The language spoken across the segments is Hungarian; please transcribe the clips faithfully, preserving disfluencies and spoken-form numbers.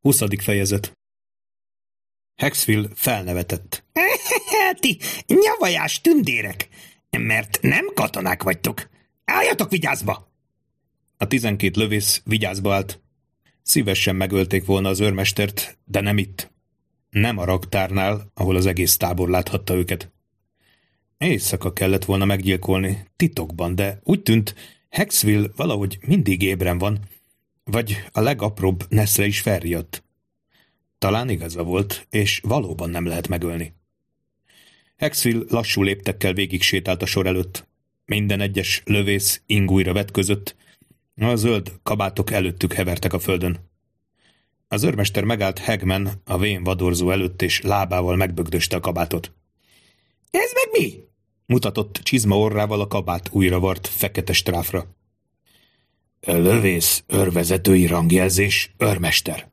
huszadik fejezet. Hexfield felnevetett. Ti nyavajás tündérek, mert nem katonák vagytok. Álljatok vigyázba! A tizenkét lövész vigyázba állt. Szívesen megölték volna az őrmestert, de nem itt. Nem a raktárnál, ahol az egész tábor láthatta őket. Éjszaka kellett volna meggyilkolni, titokban, de úgy tűnt, Hexfield valahogy mindig ébren van, vagy a legapróbb neszre is felriadt. Talán igaza volt, és valóban nem lehet megölni. Hexfield lassú léptekkel végig sétált a sor előtt. Minden egyes lövész ingújra vetközött, a zöld kabátok előttük hevertek a földön. Az őrmester megállt Hagman a vén vadorzó előtt, és lábával megbögdöste a kabátot. Ez meg mi? Mutatott csizma orrával a kabát újra vart fekete stráfra. Lövész őrvezetői rangjelzés, őrmester.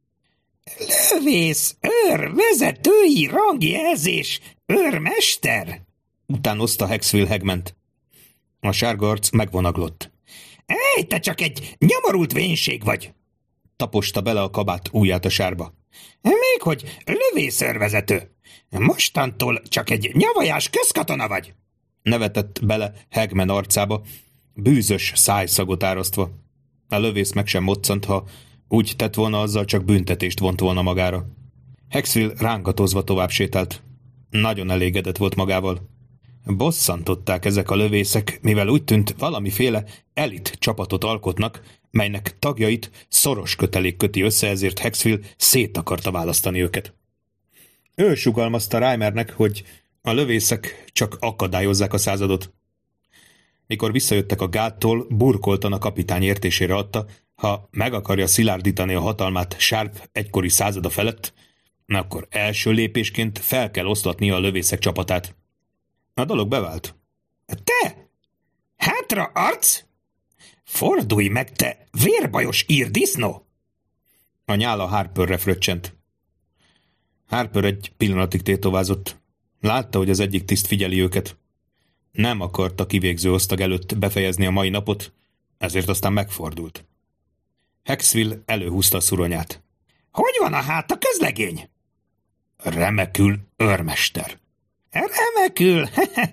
Lövész őrvezetői rangjelzés, őrmester? Utánozta Hexfield Hagmant. A sárga arc megvonaglott. Ej, te csak egy nyomorult vénség vagy! Taposta bele a kabát ujját a sárba. Még hogy lövészőrvezető. Mostantól csak egy nyavajás közkatona vagy. Nevetett bele Hagman arcába, bűzös szájszagot árasztva. A lövész meg sem moccant, ha úgy tett volna, azzal csak büntetést vont volna magára. Hexfield rángatozva tovább sétált. Nagyon elégedett volt magával. Bosszantották ezek a lövészek, mivel úgy tűnt, valamiféle elit csapatot alkotnak, melynek tagjait szoros kötelék köti össze, ezért Hexfield szét akarta választani őket. Ő sugalmazta Reimernek, hogy a lövészek csak akadályozzák a századot. Mikor visszajöttek a gáttól, burkoltan a kapitány értésére adta, ha meg akarja szilárdítani a hatalmát Sharp egykori százada felett, akkor első lépésként fel kell oszlatnia a lövészek csapatát. A dolog bevált. Te? Hátra arc? Fordulj meg, te vérbajos írdisznó! A nyála Harperre fröccsent. Harper egy pillanatig tétovázott. Látta, hogy az egyik tiszt figyeli őket. Nem akarta kivégző osztag előtt befejezni a mai napot, ezért aztán megfordult. Hexfield előhúzta a szuronyát. Hogy van a hát a közlegény? Remekül, őrmester. Remekül,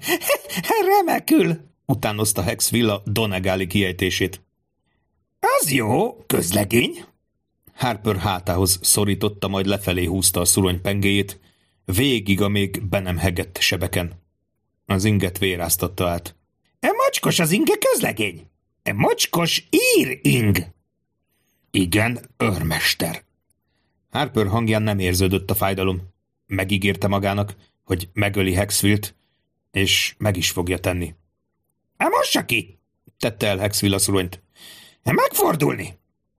remekül, utánozta Hexfield a Donegali kiejtését. Az jó, közlegény. Harper hátához szorította, majd lefelé húzta a szurony pengéjét, végig a még be nem hegett sebeken. Az inget véráztatta át. E mocskos az inge, közlegény? E mocskos ír-ing. Igen, őrmester. Harper hangján nem érződött a fájdalom. Megígérte magának, hogy megöli Hexfield, és meg is fogja tenni. E mossa ki! Tette el Hexfield a szuronyt. E megfordulni!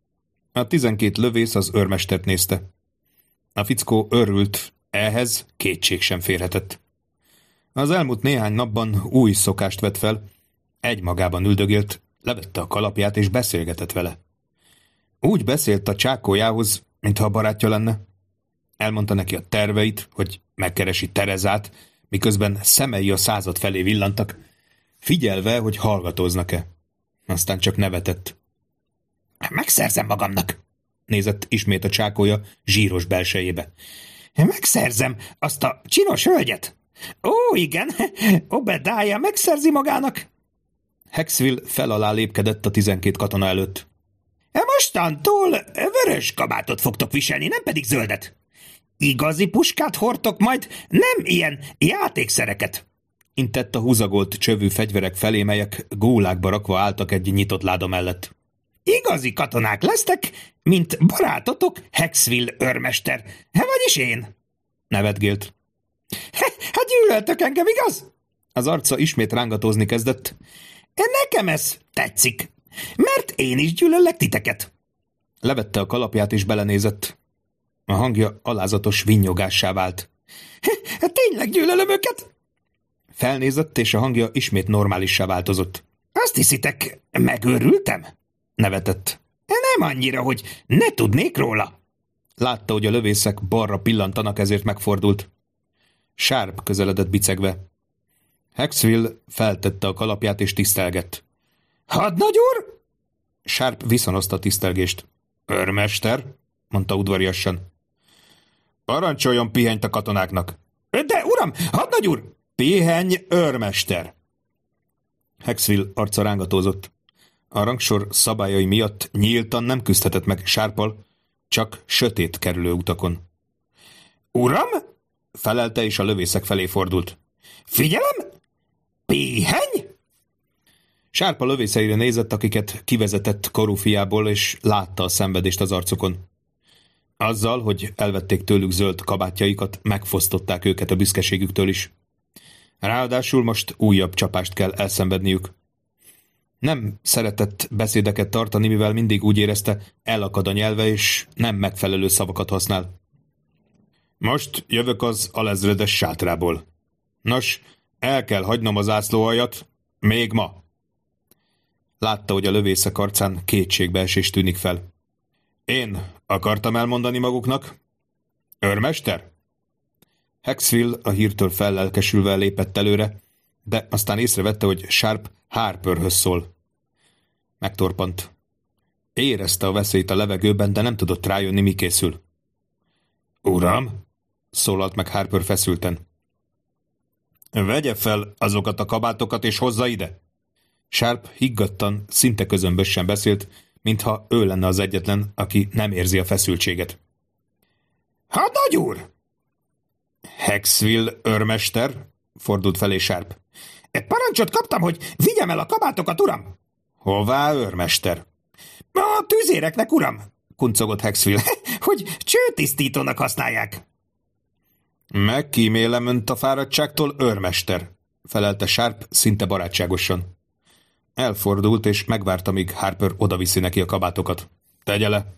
A tizenkét lövész az őrmestert nézte. A fickó örült, ehhez kétség sem férhetett. Az elmúlt néhány napban új szokást vett fel, egymagában üldögélt, levette a kalapját és beszélgetett vele. Úgy beszélt a csákójához, mintha a barátja lenne. Elmondta neki a terveit, hogy megkeresi Terezát, miközben szemei a század felé villantak, figyelve, hogy hallgatóznak-e. Aztán csak nevetett. Megszerzem magamnak, nézett ismét a csákója zsíros belsejébe. Megszerzem azt a csinos hölgyet. Ó, igen, Obadiah megszerzi magának. Hexfield fel alá lépkedett a tizenkét katona előtt. Mostantól vörös kabátot fogtok viselni, nem pedig zöldet. Igazi puskát hordtok majd, nem ilyen játékszereket. Intett a húzagolt csövű fegyverek felé, melyek gólákba rakva álltak egy nyitott láda mellett. Igazi katonák lesztek, mint barátotok Hexfield őrmester, vagyis én. Nevetgélt. Hát gyűlöltök engem, igaz? Az arca ismét rángatózni kezdett. Nekem ez tetszik, mert én is gyűlöllek titeket. Levette a kalapját és belenézett. A hangja alázatos vinnyogásá vált. Tényleg gyűlölöm őket? Felnézett, és a hangja ismét normálissá változott. Azt hiszitek, megőrültem? Nevetett. Nem annyira, hogy ne tudnék róla. Látta, hogy a lövészek balra pillantanak, ezért megfordult. Sharp közeledett bicegve. Hexfield feltette a kalapját és tisztelgett. Hadnagy úr? Sharp viszonozta a tisztelgést. Őrmester? mondta udvariasan. Parancsoljon pihenyt a katonáknak. De uram, hadnagy úr! Pihenj, őrmester! Hexville arca rángatózott. A rangsor szabályai miatt nyíltan nem küzdhetett meg Sharppal, csak sötét kerülő utakon. Uram? Felelte, és a lövészek felé fordult. Figyelem! Pihenj! Sharp a lövészeire nézett, akiket kivezetett korú fiából, és látta a szenvedést az arcukon. Azzal, hogy elvették tőlük zöld kabátjaikat, megfosztották őket a büszkeségüktől is. Ráadásul most újabb csapást kell elszenvedniük. Nem szeretett beszédeket tartani, mivel mindig úgy érezte, elakad a nyelve, és nem megfelelő szavakat használ. Most jövök az alezredes sátrából. Nos, el kell hagynom az zászlóaljat, még ma. Látta, hogy a lövészek arcán kétségbeesés tűnik fel. Én akartam elmondani maguknak? Őrmester? Hexville a hírtől fellelkesülve lépett előre, de aztán észrevette, hogy Sharp Harperhöz szól. Megtorpant. Érezte a veszélyt a levegőben, de nem tudott rájönni, mi készül. Uram? Szólalt meg Harper feszülten. Vegye fel azokat a kabátokat, és hozza ide! Sharp higgadtan, szinte közömbösen beszélt, mintha ő lenne az egyetlen, aki nem érzi a feszültséget. Hadnagy úr! Hexville őrmester, fordult felé Sharp. Parancsot kaptam, hogy vigyem el a kabátokat, uram! Hová, őrmester? A tüzéreknek, uram! Kuncogott Hexville. Hogy csőtisztítónak használják. Megkímélem önt a fáradtságtól, őrmester, felelte Sharp szinte barátságosan. Elfordult, és megvárta, míg Harper odaviszi neki a kabátokat. Tegye le!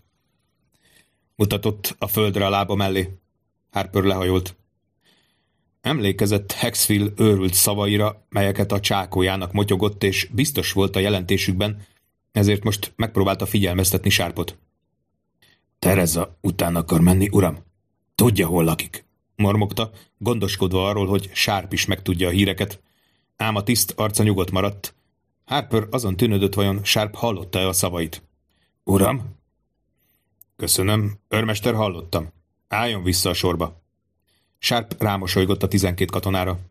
Mutatott a földre a lába mellé. Harper lehajolt. Emlékezett Hexville őrült szavaira, melyeket a csákójának motyogott, és biztos volt a jelentésükben, ezért most megpróbálta figyelmeztetni Sharpot. Tereza után akar menni, uram. Tudja, hol lakik, mormogta, gondoskodva arról, hogy Sharp is megtudja a híreket, ám a tiszt arca nyugodt maradt. Harper azon tűnődött, vajon Sharp hallotta-e a szavait. Uram? Köszönöm, őrmester, hallottam. Álljon vissza a sorba. Sharp rámosolygott a tizenkét katonára.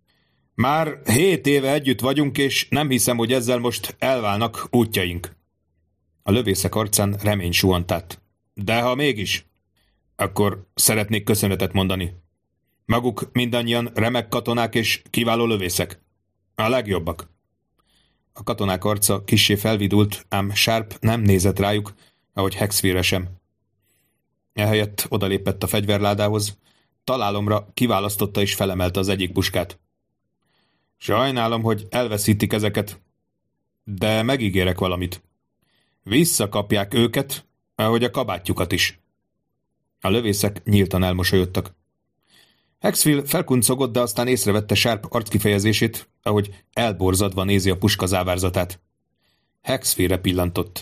Már hét éve együtt vagyunk, és nem hiszem, hogy ezzel most elválnak útjaink. A lövészek arcán remény suhant át. De ha mégis, akkor szeretnék köszönetet mondani. Maguk mindannyian remek katonák és kiváló lövészek. A legjobbak. A katonák arca kissé felvidult, ám Sharp nem nézett rájuk, ahogy Hexville sem. Ehelyett odalépett a fegyverládához, találomra kiválasztotta és felemelte az egyik puskát. Sajnálom, hogy elveszítik ezeket, de megígérek valamit. Visszakapják őket, ahogy a kabátjukat is. A lövészek nyíltan elmosolyodtak. Hexville felkuncogott, de aztán észrevette Sharp arckifejezését, ahogy elborzadva nézi a puska závárzatát. Hexville-re pillantott.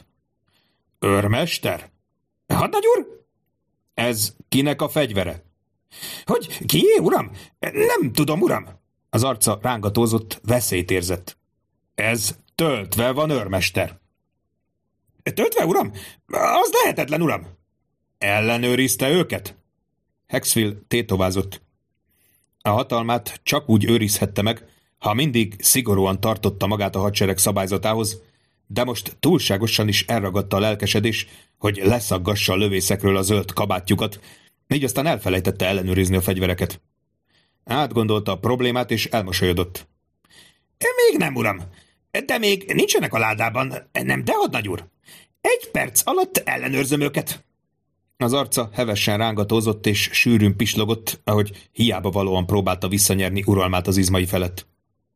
Őrmester? Hadnagy úr? Ez kinek a fegyvere? Hogy kié, uram? Nem tudom, uram. Az arca rángatózott, veszélyt érzett. Ez töltve van, őrmester. Töltve, uram? Az lehetetlen, uram. Ellenőrizte őket? Hexville tétovázott. A hatalmát csak úgy őrizhette meg, ha mindig szigorúan tartotta magát a hadsereg szabályzatához, de most túlságosan is elragadta a lelkesedés, hogy leszaggassa a lövészekről a zöld kabátjukat, így aztán elfelejtette ellenőrizni a fegyvereket. Átgondolta a problémát, és elmosolyodott. Még nem, uram. De még nincsenek a ládában, nem, de hadnagy úr. Egy perc alatt ellenőrzöm őket. Az arca hevesen rángatózott, és sűrűn pislogott, ahogy hiába valóan próbálta visszanyerni uralmát az izmai felett.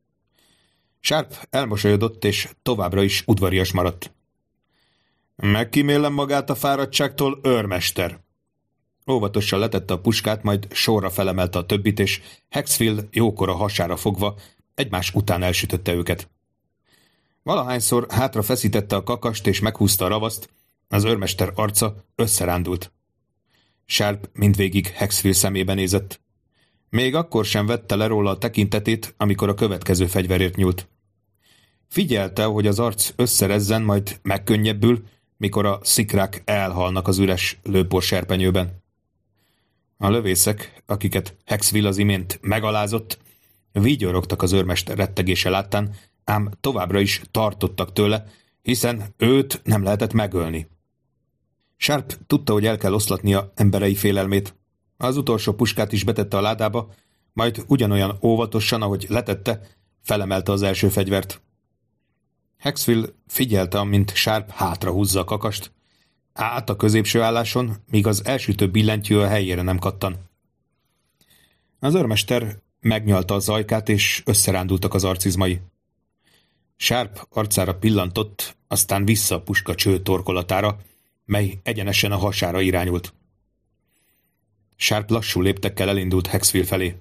Sharp elmosolyodott, és továbbra is udvarias maradt. Megkímélem magát a fáradtságtól, őrmester. Óvatosan letette a puskát, majd sorra felemelte a többit, és Hexville jókora hasára fogva egymás után elsütötte őket. Valahányszor hátra feszítette a kakast, és meghúzta a ravaszt, az őrmester arca összerándult. Sharp mindvégig Hexville szemébe nézett. Még akkor sem vette le róla a tekintetét, amikor a következő fegyverért nyúlt. Figyelte, hogy az arc összerezzen, majd megkönnyebbül, mikor a szikrák elhalnak az üres lőporserpenyőben. A lövészek, akiket Hexville az imént megalázott, vigyorogtak az őrmester rettegése láttán, ám továbbra is tartottak tőle, hiszen őt nem lehetett megölni. Sharp tudta, hogy el kell oszlatnia emberei félelmét. Az utolsó puskát is betette a ládába, majd ugyanolyan óvatosan, ahogy letette, felemelte az első fegyvert. Hexville figyelte, amint Sharp hátra húzza a kakast, át a középső álláson, míg az elsütő billentyű a helyére nem kattan. Az őrmester megnyalta az ajkát, és összerándultak az arcizmai. Sharp arcára pillantott, aztán vissza a puska cső torkolatára, mely egyenesen a hasára irányult. Sharp lassú léptekkel elindult Hexville felé.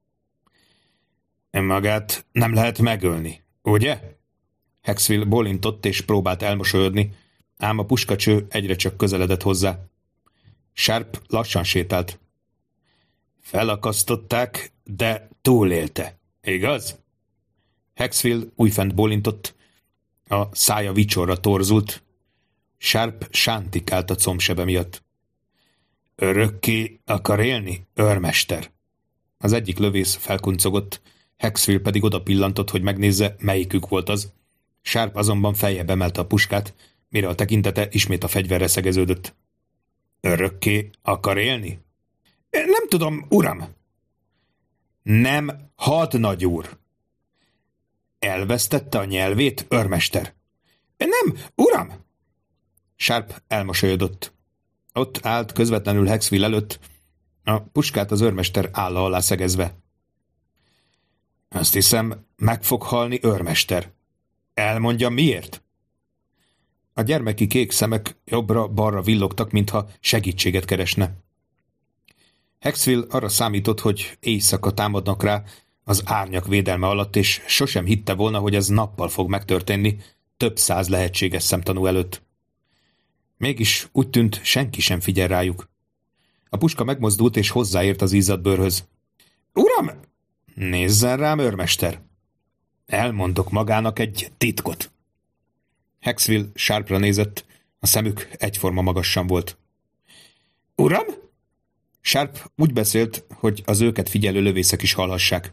Magát nem lehet megölni, ugye? Hexville bólintott és próbált elmosolyodni, ám a puskacső egyre csak közeledett hozzá. Sharp lassan sétált. Felakasztották, de túlélte, igaz? Hexville újfent bólintott, a szája vicsorra torzult. Sharp sántikált a combsebe miatt. Örökké akar élni, őrmester? Az egyik lövész felkuncogott, Hexville pedig oda pillantott, hogy megnézze, melyikük volt az. Sharp azonban feljebb emelte a puskát, mire a tekintete ismét a fegyverre szegeződött. Örökké akar élni? Nem tudom, uram. Nem, hadnagy úr. Elvesztette a nyelvét, őrmester? Nem, uram. Sharp elmosolyodott. Ott állt közvetlenül Hexville előtt, a puskát az őrmester álla alá szegezve. Azt hiszem, meg fog halni, őrmester. Elmondja miért? A gyermeki kék szemek jobbra-balra villogtak, mintha segítséget keresne. Hexville arra számított, hogy éjszaka támadnak rá az árnyak védelme alatt, és sosem hitte volna, hogy ez nappal fog megtörténni, több száz lehetséges szemtanú előtt. Mégis úgy tűnt, senki sem figyel rájuk. A puska megmozdult, és hozzáért az izzadt bőrhöz. Uram! Nézzen rám, őrmester! Elmondok magának egy titkot. Hexville Sharpra nézett, a szemük egyforma magassan volt. Uram? Sharp úgy beszélt, hogy az őket figyelő lövészek is hallhassák.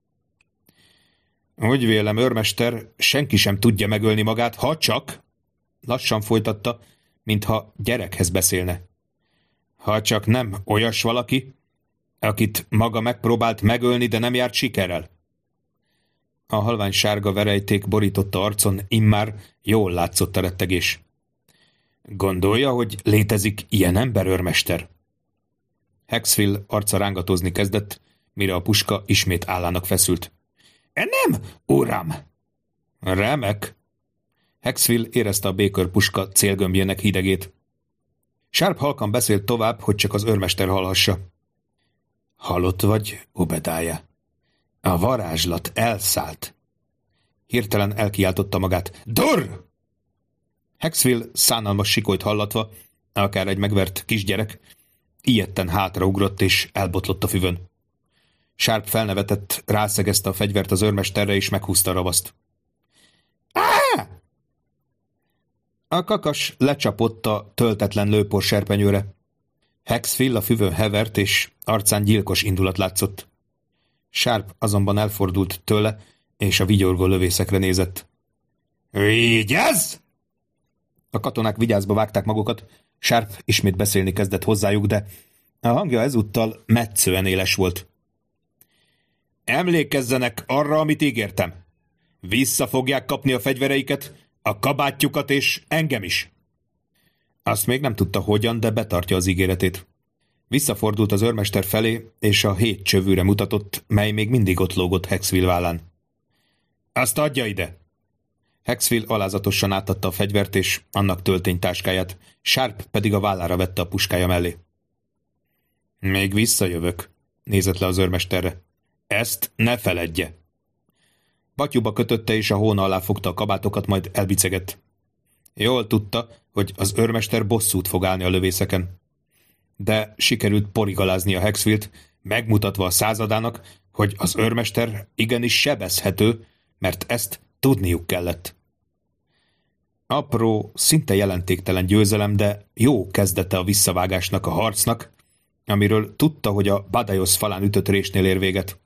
Úgy vélem, őrmester, senki sem tudja megölni magát, ha csak... Lassan folytatta, mintha gyerekhez beszélne. Ha csak nem olyas valaki, akit maga megpróbált megölni, de nem járt sikerrel. A halvány sárga verejték borította arcon, immár jól látszott a rettegés. Gondolja, hogy létezik ilyen ember, őrmester? Hexville arca rángatózni kezdett, mire a puska ismét állának feszült. Nem, uram! Remek! Hexville érezte a békör puska célgömbjének hidegét. Sharp halkan beszélt tovább, hogy csak az őrmester hallhassa. Halott vagy, Obediah? A varázslat elszállt. Hirtelen elkiáltotta magát. Durr! Hexville szánalmas sikolyt hallatva, akár egy megvert kisgyerek, ijedten hátraugrott és elbotlott a füvön. Sharp felnevetett, rászegezte a fegyvert az őrmesterre és meghúzta a ravaszt. Á! A kakas lecsapott a töltetlen lőpor serpenyőre. Hexville a füvön hevert, és arcán gyilkos indulat látszott. Sharp azonban elfordult tőle, és a vigyorgó lövészekre nézett. Vigyázz! A katonák vigyázba vágták magukat, Sharp ismét beszélni kezdett hozzájuk, de a hangja ezúttal metszően éles volt. Emlékezzenek arra, amit ígértem. Vissza fogják kapni a fegyvereiket, a kabátjukat és engem is. Azt még nem tudta hogyan, de betartja az ígéretét. Visszafordult az őrmester felé, és a hét csövűre mutatott, mely még mindig ott lógott Hexville vállán. Azt adja ide! Hexville alázatosan átadta a fegyvert és annak tölténytáskáját, Sharp pedig a vállára vette a puskája mellé. Még visszajövök, nézett le az őrmesterre. Ezt ne feledje! Batyúba kötötte és a hóna alá fogta a kabátokat, majd elbicegett. Jól tudta, hogy az őrmester bosszút fog állni a lövészeken. De sikerült porigalázni a Hexville-t, megmutatva a századának, hogy az őrmester igenis sebezhető, mert ezt tudniuk kellett. Apró, szinte jelentéktelen győzelem, de jó kezdete a visszavágásnak, a harcnak, amiről tudta, hogy a Badajosz falán ütött résnél ér véget.